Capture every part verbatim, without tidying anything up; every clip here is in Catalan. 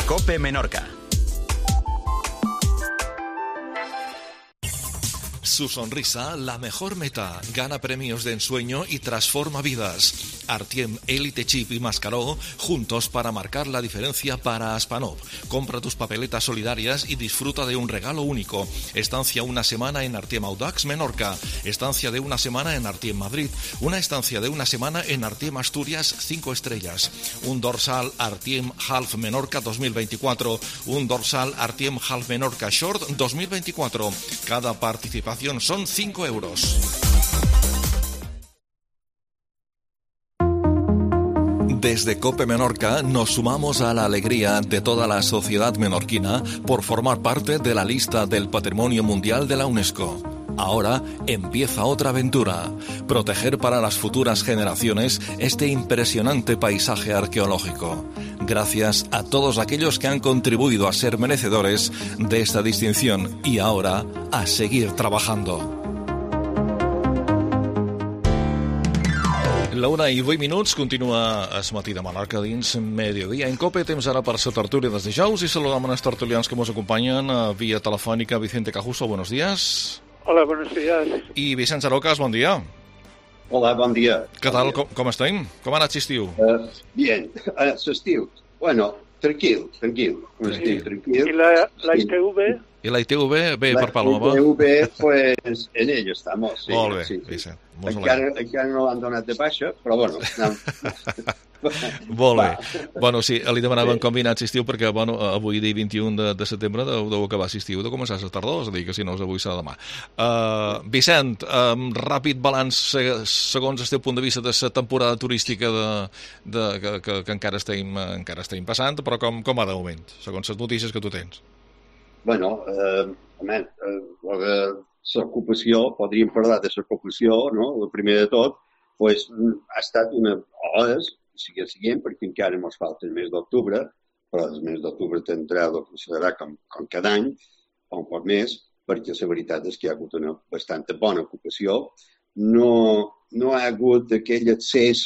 COPE Menorca. Su sonrisa, la mejor meta. Gana premios de ensueño y transforma vidas. Artiem, Elite Chip y Mascaró, juntos para marcar la diferencia para Aspanov. Compra tus papeletas solidarias y disfruta de un regalo único. Estancia una semana en Artiem Audax Menorca. Estancia de una semana en Artiem Madrid. Una estancia de una semana en Artiem Asturias, cinco estrellas. Un dorsal Artiem Half Menorca dos mil veinticuatro. Un dorsal Artiem Half Menorca Short dos mil veinticuatro. Cada participación son cinco euros. Desde COPE Menorca nos sumamos a la alegría de toda la sociedad menorquina por formar parte de la lista del Patrimonio Mundial de la UNESCO. Ahora empieza otra aventura, proteger para las futuras generaciones este impresionante paisaje arqueológico. Gracias a todos aquellos que han contribuido a ser merecedores de esta distinción y ahora a seguir trabajando. La una i vuit minuts, continua es matí de Menorca dins Mediodía en COPE. Temps ara per la tertúlia dels dijous i saludam els tertulians que ens acompanyen via telefònica. Vicente Cajuso, buenos días. Hola, buenos días. I Vicent Arocas, bon dia. Hola, bon dia. Què tal, com, com estem? Com ha anat l'estiu? Uh, bien, uh, l'estiu. Bueno, tranquil, tranquil. Un estiu Sí. tranquil. ¿Y la, la I T V? I la I T V, bé, per Paloma? La I T V, pues, en ello estamos. Sí, Molt bé, sí, sí. Vicent. Molt Encara, encara no l'han donat de baixa, però bueno. No. Molt bé. Bueno, sí, li demanàvem com havia anat l'estiu perquè, bueno, avui, dia vint-i-u de, de setembre, deu, deu acabar l'estiu, de començar la tardor, és a dir, que si no és avui serà demà. Uh, Vicent, um, ràpid balanç segons el teu punt de vista de la temporada turística de, de, que, que, que encara, estem, encara estem passant, però com, com va de moment, segons les notícies que tu tens? Bueno, eh, home, eh, l'ocupació, podríem parlar de l'ocupació, no? El primer de tot, pues, ha estat una... O és, sigui siguent, perquè encara ens falta el mes d'octubre, però el mes d'octubre tindrà, lo considerar com, com cada any, o un poc més, perquè la veritat és que hi ha hagut una bastanta bona ocupació. No, no ha hagut aquell accés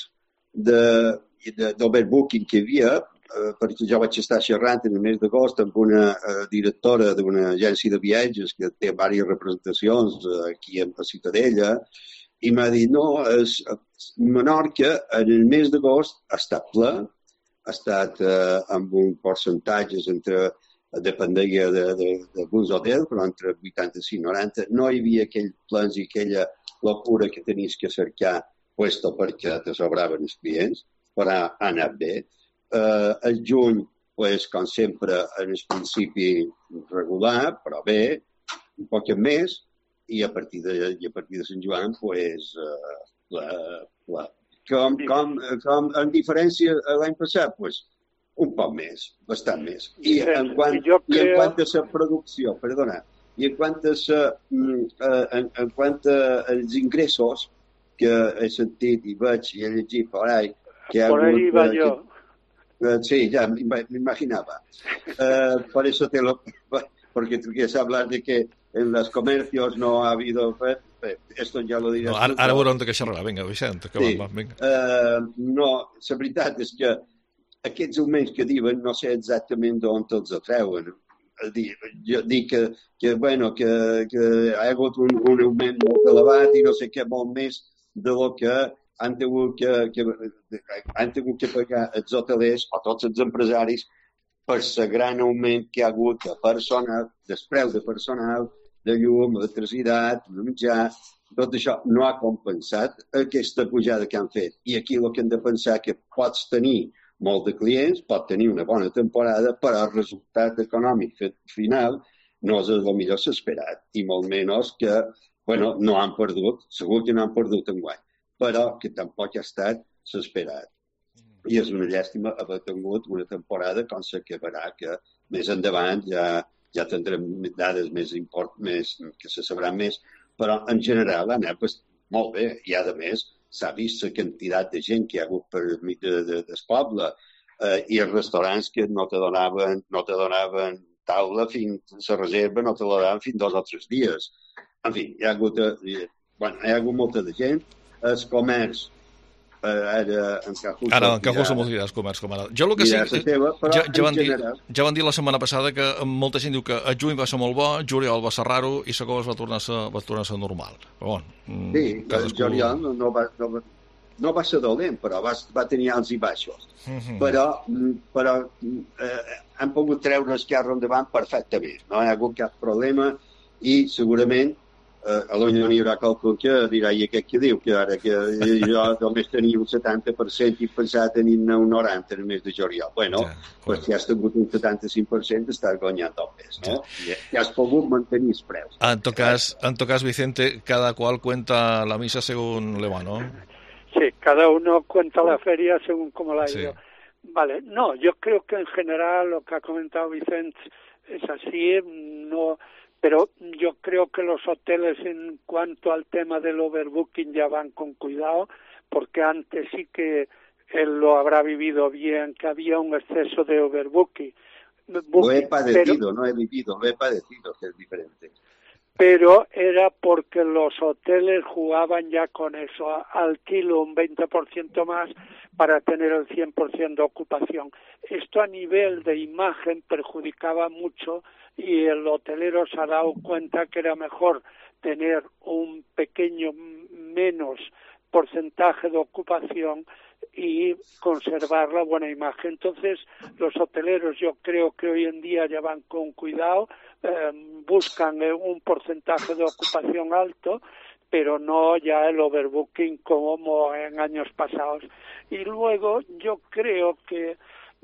de, de, d'overbooking que hi havia, eh, perquè jo vaig estar xerrant en el mes d'agost amb una eh, directora d'una agència de viatges que té diverses representacions eh, aquí a la Ciutadella, i m'ha dit, no, es, Menorca en el mes d'agost ha estat ple, ha estat eh, amb un percentatge entre, dependria d'alguns hotels, però entre vuitanta-cinc i noranta, no hi havia aquell plans i aquella locura que tenies que cercar puesto perquè te sobraven els clients, però ha anat bé. Eh, el juny, pues, com sempre, en el principi regular, però bé, un poc més, i a partir de, i a partir de Sant Joan, pues, uh, la, la, com, com, com, en diferència a l'any passat, pues, un poc més, bastant més. I en quant, I i en quant a la producció, perdona, i en quant a, sa, en, en quant als ingressos que he sentit i veig i he llegit por ahí, que ha por ahí va que, yo. Que, sí, ya me imaginaba. Uh, por eso te lo... Porque tú quieres hablar de que en los comercios no ha habido... Eh, esto ya lo diré. No, ara, ara veurem de què xerrarà. Vinga, Vicent, que sí. va, vinga. Uh, no, la veritat és que aquests augments que diuen no sé exactament d'on els atreuen. Jo dic que, que, bueno, que, que ha hagut un, un augment molt elevat i no sé què, molt més de lo que han tingut que, que, han tingut que pagar els hotelers o tots els empresaris per el gran augment que hi ha hagut de personal, del preu de personal, de llum, electricitat, de menjar, tot això no ha compensat aquesta pujada que han fet. I aquí el que hem de pensar que pots tenir molt de clients, pot tenir una bona temporada, però el resultat econòmic final no és el millor s'esperat, i molt menys que, bueno, no han perdut, segur que no han perdut enguany, però que tampoc ha estat s'esperat. I és una llàstima haver tingut una temporada com la que verà que més endavant ja, ja tindrem dades més import, més, que se sabran més, però en general ha anat molt bé, i a més s'ha vist la quantitat de gent que hi ha hagut per mig de, de, del poble eh, i els restaurants que no te donaven, no te donaven taula fins la reserva, no te la donaven fins dos o tres dies. En fi, hi ha hagut, eh, bueno, hi ha hagut molta de gent, el comerç ara en Cajuso... Ara en Cajuso Multidas Comerç, com ara. Jo el que sí... Teva, ja, ja, van dir, ja van dir la setmana passada que molta gent diu que el juny va ser molt bo, el juliol va ser raro i l'agost va tornar a ser, va tornar a ser normal. Però, bueno, sí, cadascú... el juliol no, no, va, no, va, no va ser dolent, però va, va tenir alts i baixos. Mm-hmm. Però, però eh, han pogut treure el carro endavant perfectament. No hi ha hagut cap problema i segurament Uh, a l'any no hi haurà qualcun que dirà i aquest que diu que ara que jo només tenia un setanta per cent i pensava tenir un noranta en el mes de juliol. Bueno, ja, pues si has tingut un setanta-cinc per cent estàs guanyant el pes, ¿no? Ja. I has pogut mantenir els preus. En tot cas, en tot cas, Vicente, cada cual cuenta la misa según le va, ¿no? Sí, cada uno cuenta la feria según como la ha ido. Sí. Vale, no, yo creo que en general lo que ha comentado Vicente es así, no... Pero yo creo que los hoteles en cuanto al tema del overbooking ya van con cuidado, porque antes sí que él lo habrá vivido bien, que había un exceso de overbooking. Lo he padecido, pero, no he vivido, lo he padecido, que es diferente. Pero era porque los hoteles jugaban ya con eso, al kilo un veinte por ciento más para tener el cien por ciento de ocupación. Esto a nivel de imagen perjudicaba mucho y el hotelero se ha dado cuenta que era mejor tener un pequeño menos porcentaje de ocupación y conservar la buena imagen. Entonces, los hoteleros yo creo que hoy en día ya van con cuidado, eh, buscan un porcentaje de ocupación alto, pero no ya el overbooking como en años pasados. Y luego yo creo que,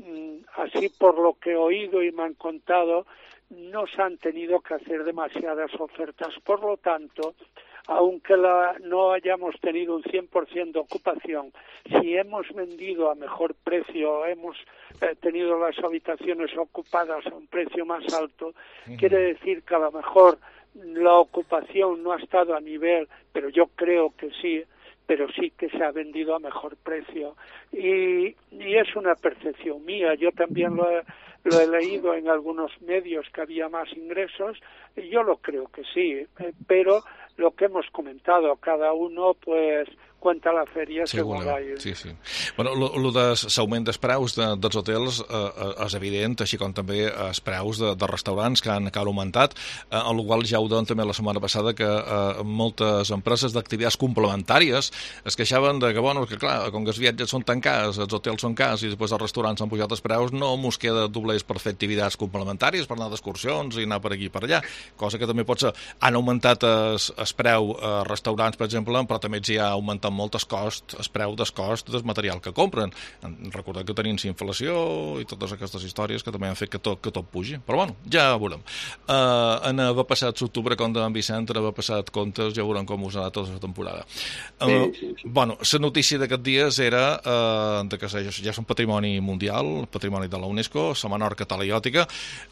así por lo que he oído y me han contado, no se han tenido que hacer demasiadas ofertas. Por lo tanto, aunque la, no hayamos tenido un cien por ciento de ocupación, si hemos vendido a mejor precio, hemos eh, tenido las habitaciones ocupadas a un precio más alto, uh-huh. Quiere decir que a lo mejor la ocupación no ha estado a nivel, pero yo creo que sí, pero sí que se ha vendido a mejor precio. Y, y es una percepción mía, yo también lo he, lo he leído en algunos medios que había más ingresos, y yo lo creo que sí, eh, pero lo que hemos comentado, cada uno pues cuenta la feria sí, según bueno, va ir. Sí, sí. Bueno, lo, lo de l'augment dels preus de, dels hotels eh, és evident, així com també els preus de, de restaurants que han, que han augmentat, eh, al qual ja ho deuen també la setmana passada que eh, moltes empreses d'activitats complementàries es queixaven de que, bueno, que clar, com que els viatges són tan cars, els hotels són cars i després els restaurants han pujat els preus, no mos queda doblers per fer activitats complementàries, per anar d'excursions i anar per aquí i per allà, cosa que també pot ser. Han augmentat els, els preu a eh, restaurants, per exemple, però també ja ha augmentat molt el cost, el preu del cost del material que compren. Recordem que tenim inflació i totes aquestes històries que també han fet que tot, que tot pugi. Però bueno, ja ho veurem. Uh, en haver passat l'octubre, com deia en Vicent, en haver passat comptes, ja veurem com usarà tota la temporada. Uh, sí, sí, sí. Bueno, la notícia d'aquests dies era uh, de que ja és un patrimoni mundial, patrimoni de la UNESCO, la Menorca Talaiòtica.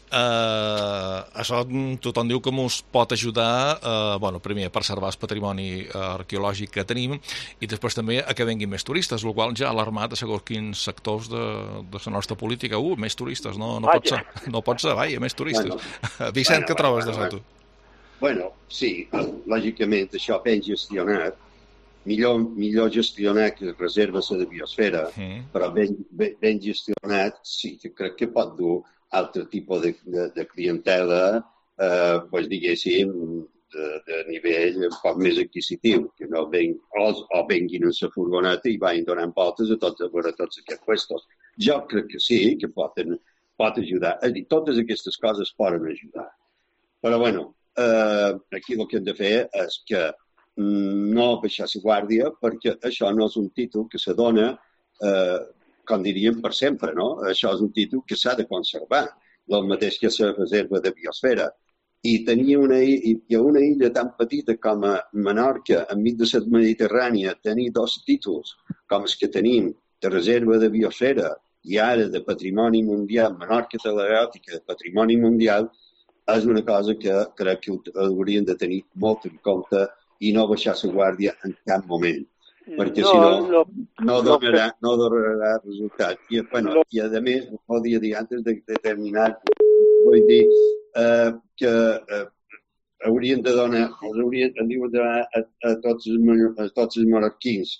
Uh, això tothom diu que ens pot ajudar, uh, bueno, primer a preservar el patrimoni uh, arqueològic que tenim i després també a que venguin més turistes, el qual ja ha alarmat a segons quins sectors de, de la nostra política. Uh, més turistes, no, no pot ser, no pot ser, vaja, més turistes. Bueno, Vicent, bueno, què trobes bueno, de tu? Bueno, sí, lògicament això ben gestionat, millor, millor gestionat que reserves de biosfera, mm. però ben, ben, ben gestionat sí que crec que pot dur altre tipus de, de, de clientela, eh, pues, diguéssim, De, de nivell un poc més adquisitiu, que no ven, o, o venguin en la furgoneta i vagin donant voltes a tots, a veure tots aquests puestos. Jo crec que sí, que poden, pot ajudar. És a dir, totes aquestes coses poden ajudar. Però, bueno, eh, aquí el que hem de fer és que no baixar la guàrdia, perquè això no és un títol que se dona, eh, com diríem, per sempre, no? Això és un títol que s'ha de conservar, el mateix que la reserva de biosfera. I tenia una, i una illa tan petita com a Menorca, enmig de la Mediterrània, tenir dos títols, com els que tenim de reserva de biosfera i ara de patrimoni mundial, Menorca Talaiòtica de patrimoni mundial, és una cosa que crec que haurien de tenir molt en compte i no baixar la guàrdia en cap moment, perquè no, si no, lo, no, donarà, no donarà resultat. I, bueno, lo... I a més, ho podia dir antes de, de terminar, vull dir eh, que eh, haurien de donar, els haurien de donar a, a, tots els, a tots els menorquins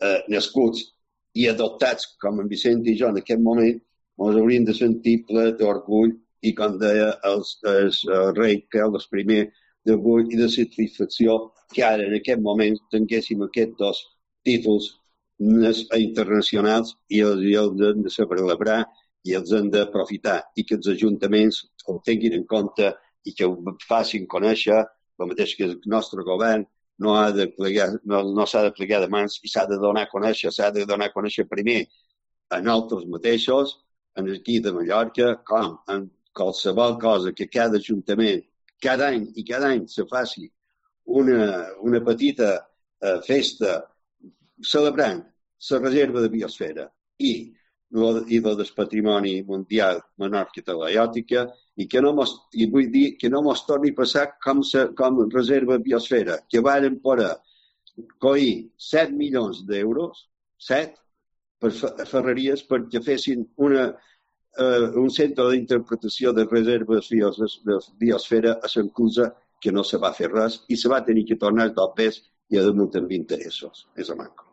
eh, nascuts i adoptats com en Vicent i jo en aquest moment, ens hauríem de sentir ple d'orgull i, com deia el, el, el rei Carles I, d'orgull i de satisfacció que ara en aquest moment tinguéssim aquests dos títols internacionals i els, i els hem de saber celebrar i els hem d'aprofitar i que els ajuntaments ho tinguin en compte i que ho facin conèixer, el mateix que el nostre govern no ha de plegar, no, no s'ha de plegar de mans i s'ha de donar a conèixer, s'ha de donar a conèixer primer a nosaltres mateixos, aquí de Mallorca, com en qualsevol cosa que cada ajuntament, cada any i cada any se faci una, una petita eh, festa celebrant la reserva de biosfera i lo, i lo del patrimoni mundial Menorca talaiòtica i que no mos, i vull dir que no mos torni a passar com, se, com reserva biosfera, que varen poder coir set milions d'euros, set, per ferreries perquè fessin una, uh, un centre d'interpretació de reserves de biosfera a Sant Cusa que no se va fer res i se va tenir que tornar tot pes i a damunt amb interessos. És a manco.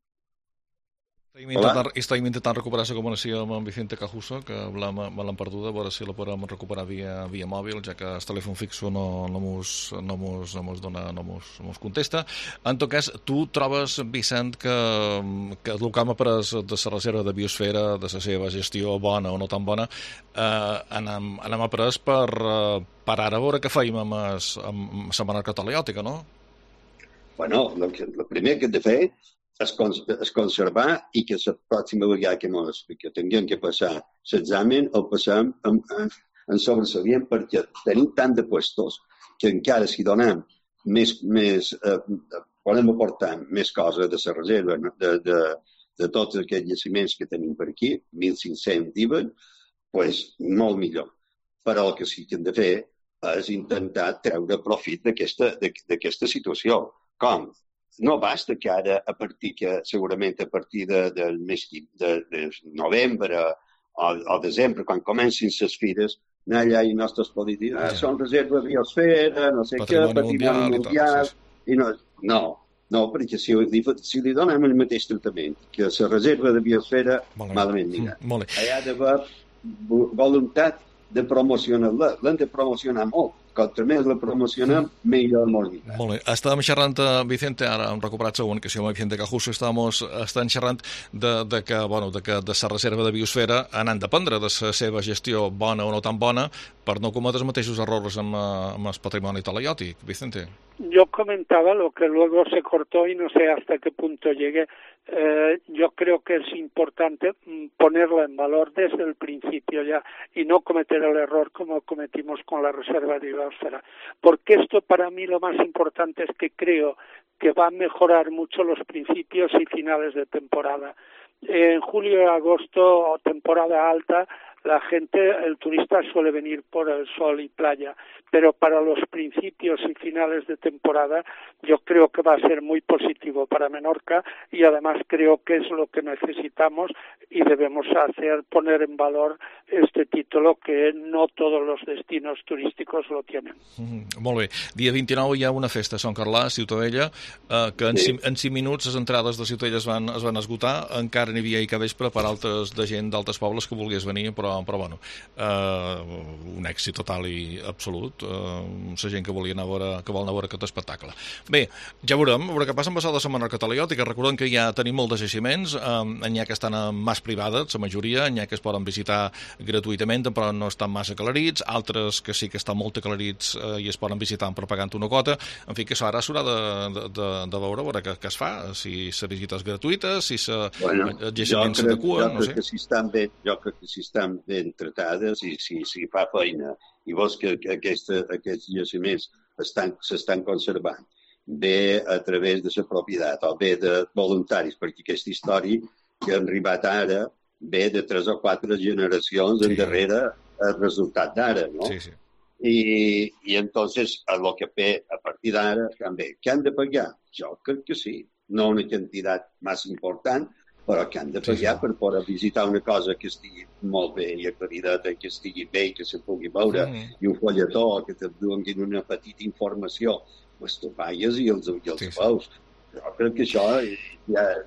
Estem intentant recuperar la comunicació amb en Vicente Cajuso, que me l'han perduda, a veure si la podem recuperar via, via mòbil, ja que el telèfon fixo no, no mos, no mos, no mos dona, no mos, no mos contesta. En tot cas, tu trobes, Vicent, que, que el que hem après de la reserva de biosfera, de la seva gestió bona o no tan bona, eh, anem, anem après per, per ara veure què feim amb, es, amb la Menorca talaiòtica, no? Bueno, el, que, el primer que hem de fer és, cons és conservar i que la pròxima vegada que, mos, que tinguem que passar l'examen el passem en, en, en sobresalient perquè tenim tant de puestos que encara si donem més, més eh, podem aportar més coses de la reserva de, de, de tots aquests jaciments que tenim per aquí, mil cinc-cents diuen, pues, molt millor. Però el que sí que hem de fer és intentar treure profit d'aquesta situació. Com? No basta que ara, a partir que segurament a partir de, del mes de, de novembre o, o desembre, quan comencin les fires, anar allà i nostres polítics, ah, són reserva biosfera, no sé què, patrimoni mundial, i no, no, no, perquè si li, si li donem el mateix tractament que la reserva de biosfera, malament mirat. Mm, hi ha d'haver voluntat de promocionar-la, l'hem de promocionar molt. Contra més la promocionem, millor molt millor. Molt bé. Estàvem xerrant, Vicente, ara hem recuperat segon, que si amb Vicente Cajuso estàvem estan xerrant de, de que, bueno, de que de la reserva de biosfera han d'aprendre de la seva gestió bona o no tan bona per no cometre els mateixos errors amb, amb el patrimoni talaiòtic, Vicente. Yo comentaba lo que luego se cortó y no sé hasta qué punto llegué. Eh, yo creo que es importante ponerlo en valor desde el principio ya y no cometer el error como cometimos con la reserva de biosfera. Porque esto para mí lo más importante es que creo que va a mejorar mucho los principios y finales de temporada. En julio y agosto, temporada alta, la gente, el turista suele venir por el sol y playa, pero para los principios y finales de temporada yo creo que va a ser muy positivo para Menorca y además creo que es lo que necesitamos y debemos hacer, poner en valor este título que no todos los destinos turísticos lo tienen. Mm, molt bé. Dia vint-i-nou hi ha una festa a Sant Carlà, Ciutadella, eh, que en, sí. en cinc minuts les entrades de Ciutadella es van, es van esgotar, encara n'hi havia i que vespre per altres de gent d'altres pobles que volgués venir, però però bueno, eh, un èxit total i absolut, eh, la gent que volia anar a veure, que vol anar a veure aquest espectacle. Bé, ja veurem, veurem què passa amb això de la Menorca talaiòtica. Recordem que ja tenim molts de jaciments, eh, n'hi ha que estan en mans privades, la majoria, n'hi ha que es poden visitar gratuïtament, però no estan massa aclarits, altres que sí que estan molt aclarits eh, i es poden visitar per pagant una quota. En fi, que això ara s'haurà de, de, de, de veure, veure què, què es fa, si la visita és gratuïta, si la, bueno, els jaciments s'adequen, no sé. Que si estan bé, jo crec que si estan ben tratades i si, si fa feina i vols que, que aquesta, aquests jaciments s'estan conservant bé a través de la propietat o bé de voluntaris, perquè aquesta història que ha arribat ara ve de tres o quatre generacions sí. endarrere el resultat d'ara, no? Sí, sí. I, i entonces a lo que ve a partir d'ara també, que han de pagar? Jo crec que sí, no una quantitat més important, però que han de pagar sí, sí. per poder visitar una cosa que estigui molt bé i aclarida, que estigui bé i que se pugui veure, sí. i un folletó que te donin una petita informació, pues tu pagues i els, i els sí, veus. Sí. Jo crec que això ja,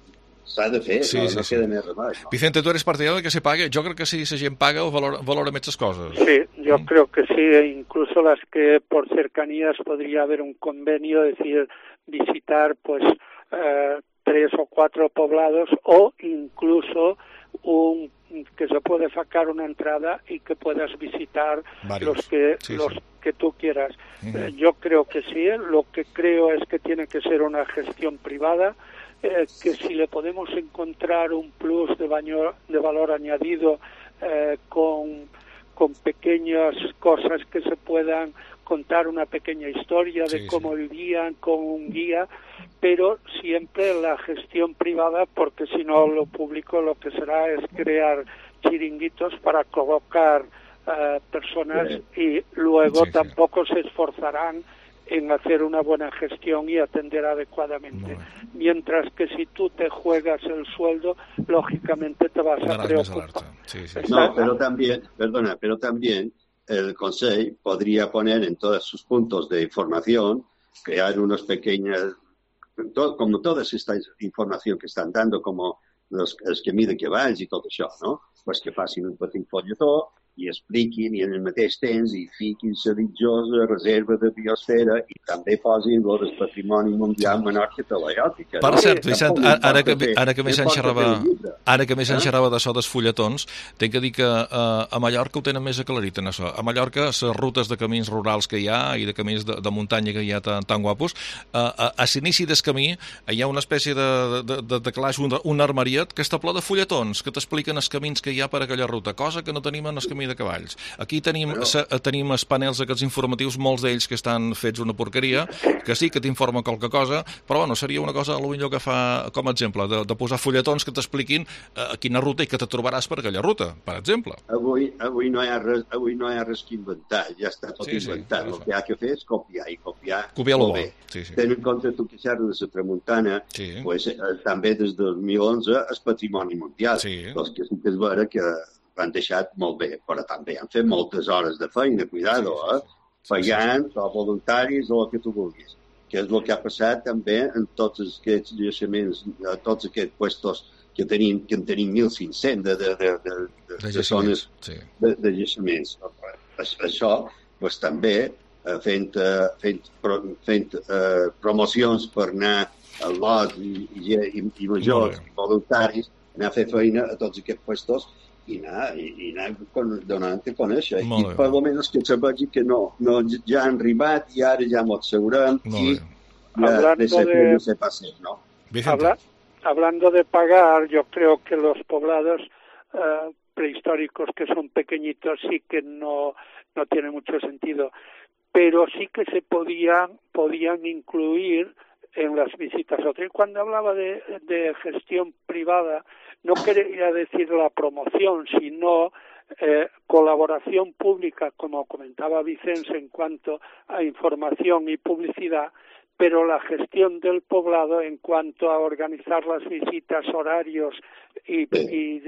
s'ha de fer, sí, no, sí, no sí. queda més remei. No? Vicente, tu eres partidario de que se pague? Yo creo que si la gent paga, valora, valora més les coses. Sí, yo ¿Mm? creo que sí, e incluso las que por cercanías podría haber un convenio, es decir, visitar pues eh, tres o cuatro poblados o incluso un que se puede sacar una entrada y que puedas visitar Varios. los que sí, los sí. que tú quieras. Uh-huh. Eh, yo creo que sí, lo que creo es que tiene que ser una gestión privada, eh, que si le podemos encontrar un plus de, baño, de valor añadido eh, con, con pequeñas cosas que se puedan contar, una pequeña historia de sí, cómo sí. vivían con un guía, pero siempre la gestión privada, porque si no lo público lo que será es crear chiringuitos para colocar uh, personas sí. y luego sí, tampoco sí. se esforzarán en hacer una buena gestión y atender adecuadamente. Mientras que si tú te juegas el sueldo, lógicamente te vas a preocupar. Sí, sí. No, pero también, perdona, pero también el Consejo podría poner en todos sus puntos de información, crear unos pequeños, todo, como toda esta información que están dando, como los, els que mide que valls i tot això, no? Pues que facin un petit folletó i expliquin i en el mateix temps i fiquin la ditjosa reserva de biosfera i també posin el del patrimoni mundial Menorca Talaiòtica. Per no? cert, Vicent, ara que, ara que més xerrava, ara que més en xerrava d'això dels fulletons, tinc que dir que uh, a Mallorca ho tenen més aclarit en això. A Mallorca, les rutes de camins rurals que hi ha i de camins de, de muntanya que hi ha tan, tan guapos, uh, a, a l'inici del camí hi ha una espècie de, de, de, de claix, un, un armariet que està ple de fulletons que t'expliquen els camins que hi ha per aquella ruta, cosa que no tenim en el camí de cavalls. Aquí tenim, bueno. se, tenim els panels aquests informatius, molts d'ells que estan fets una porqueria, que sí que t'informen qualque cosa, però bueno, seria una cosa potser que fa com a exemple, de, de posar fulletons que t'expliquin a eh, quina ruta i que te trobaràs per aquella ruta, per exemple. Avui, avui, no, hi ha res, avui no hi ha res que inventar, ja està tot sí, inventat. Sí, el que hi ha que fer és copiar i copiar, copiar-lo molt bé. Sí, sí. Ten en compte tu que xerres de la Tramuntana, sí. pues, eh, també des del dos mil onze és patrimoni mundial. Sí. Doncs que sí que és vera que l'han deixat molt bé, però també han fet moltes hores de feina, cuidado, sí, sí, sí. eh? Pagant, sí, sí. o voluntaris, o el que tu vulguis. Que és el que ha passat també en tots aquests llançaments, tots aquests puestos que tenim, que en tenim mil cinc-cents de, de, de, de, de, de, de zones sí. de, de llançaments. Això, pues, també, eh, fent, eh, fent, pro, fent eh, promocions per anar a lots i, i, i, i majors, i voluntaris, anar a fer feina a tots aquests puestos i anar, i, i anar donant a conèixer. I per almenys que se vegi que no, no, ja han arribat i ara ja m'ho assegurem i ja de se pasen, ¿no? Habla, hablando de pagar, yo creo que los poblados uh, prehistóricos que son pequeñitos sí que no, no tiene mucho sentido, pero sí que se podían, podían incluir en las visitas. Y cuando hablaba de, de gestión privada, no quería decir la promoción, sino eh, colaboración pública, como comentaba Vicente, en cuanto a información y publicidad, pero la gestión del poblado en cuanto a organizar las visitas, horarios y... y...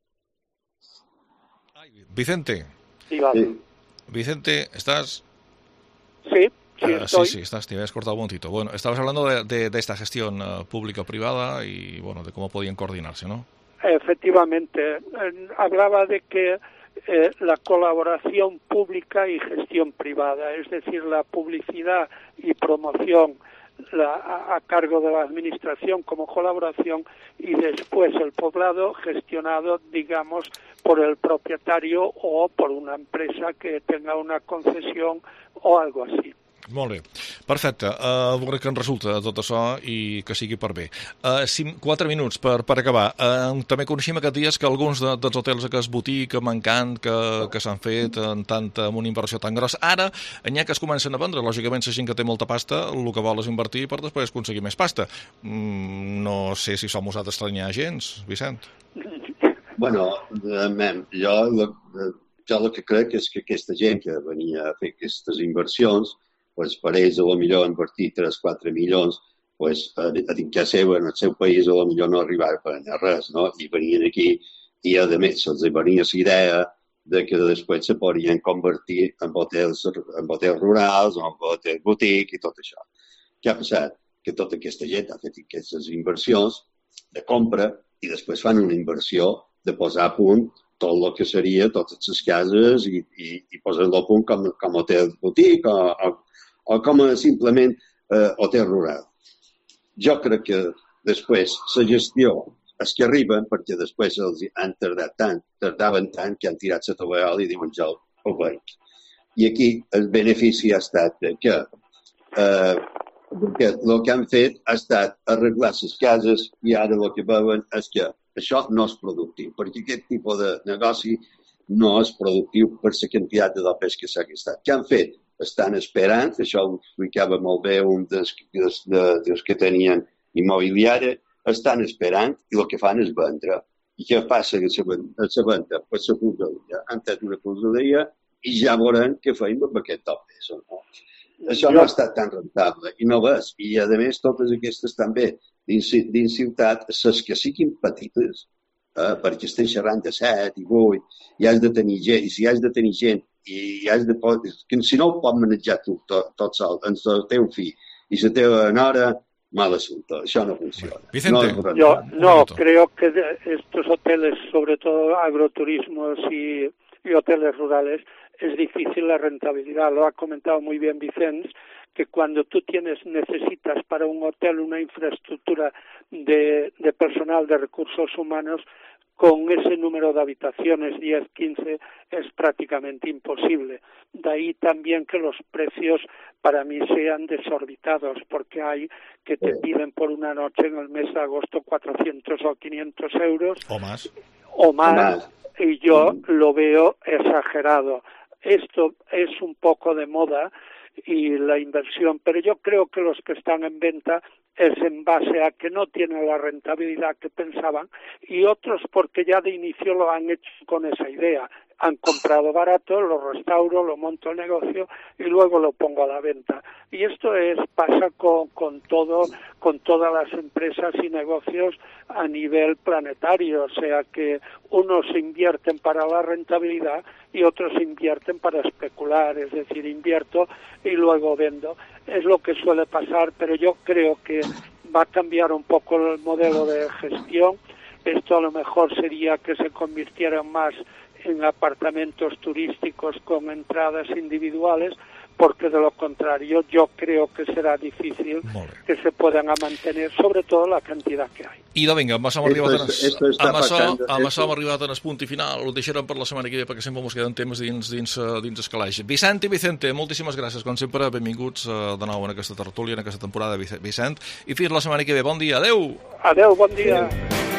Vicente. Sí, vale. Vicente, ¿estás...? Sí. Sí, uh, sí, sí, estás, te habías cortado un momentito. Bueno, estabas hablando de, de, de esta gestión uh, pública-privada y, bueno, de cómo podían coordinarse, ¿no? Efectivamente. Eh, hablaba de que eh, la colaboración pública y gestión privada, es decir, la publicidad y promoción la, a, a cargo de la administración como colaboración y después el poblado gestionado, digamos, por el propietario o por una empresa que tenga una concesión o algo así. Molt bé, perfecte. Uh, a veure què en resulta de tot això i que sigui per bé. Uh, cinc, quatre minuts per, per acabar. Uh, també coneixem aquests dies que alguns de, dels hotels que es botica, mancant, que, que s'han fet en tanta, amb una inversió tan grossa, ara, n'hi ha que es comencen a vendre. Lògicament, la gent que té molta pasta, el que vol és invertir per després aconseguir més pasta. Mm, no sé si som usat a estranyar gens, Vicent. Bueno, jo, jo el que crec és que aquesta gent que venia a fer aquestes inversions, pues, per ells, a lo millor, invertir tres o quatre milions, pues, a, a dins que seu, en el seu país, a lo millor no arribava per a res, no? I venien aquí i, a més, se'ls venia la idea de que després se podien convertir en hotels, en hotels rurals o en hotels boutique i tot això. Què ha passat? Que tota aquesta gent ha fet aquestes inversions de compra i després fan una inversió de posar a punt tot el que seria totes les cases i, i, i posar-lo a punt com, com a hotel boutique o, o, o com a simplement eh, hotel rural. Jo crec que després la gestió els que arriben, perquè després els han tardat tant, tardaven tant que han tirat la tovallola i diuen jo ho veig. I aquí el benefici ha estat que, eh, que el que han fet ha estat arreglar les cases i ara el que veuen és que això no és productiu, perquè aquest tipus de negoci no és productiu per la quantitat de dopes que s'ha gastat. Què han fet? Estan esperant, això ho explicava molt bé un dels, dels, dels que tenien immobiliària, estan esperant i el que fan és vendre. I què passa? Que se venda per la plusvalia. Han fet una plusvalia i ja veuran què feim amb aquest topes. No? Això no ha estat tan rentable i no és. I a més totes aquestes també dins, dins ciutat, les que siguin petites, eh, perquè estan xerrant de set i vuit, i has de tenir gent, i si has de tenir gent, i has de poder, que si no ho pots manejar tu tot, tot sol, amb el teu fill i la teva nora, mal asunto, això no funciona. Vicente. No, Yo no, creo que estos hoteles, sobre todo agroturismos y, y hoteles rurales, es difícil la rentabilidad. Lo ha comentado muy bien Vicente, que cuando tú tienes, necesitas para un hotel una infraestructura de, de personal, de recursos humanos, con ese número de habitaciones, diez, quince, es prácticamente imposible. De ahí también que los precios para mí sean desorbitados, porque hay que te piden por una noche en el mes de agosto cuatrocientos o quinientos euros. O más. O más, y yo lo veo exagerado. Esto es un poco de moda y la inversión, pero yo creo que los que están en venta es en base a que no tienen la rentabilidad que pensaban y otros porque ya de inicio lo han hecho con esa idea. Han comprado barato, lo restauro, lo monto el negocio y luego lo pongo a la venta. Y esto es pasa con, con todo, con todas las empresas y negocios a nivel planetario, o sea que unos invierten para la rentabilidad y otros invierten para especular, es decir, invierto y luego vendo. Es lo que suele pasar, pero yo creo que va a cambiar un poco el modelo de gestión. Esto a lo mejor sería que se convirtieran más en apartamentos turísticos con entradas individuales, porque de lo contrario yo creo que serà difícil que se puedan mantenir, sobre todo la cantidad que hay. I de vinga, amb això hem arribat, en es, amb això, amb això hem arribat en el punt i final, ho deixarem per la setmana que ve perquè sempre ens queden temes dins, dins, dins el calaix. Vicent i Vicente, moltíssimes gràcies, com sempre, benvinguts de nou en aquesta tertúlia, en aquesta temporada, Vicent, i fins la setmana que ve. Bon dia, adeu! Adeu, bon dia! Adeu.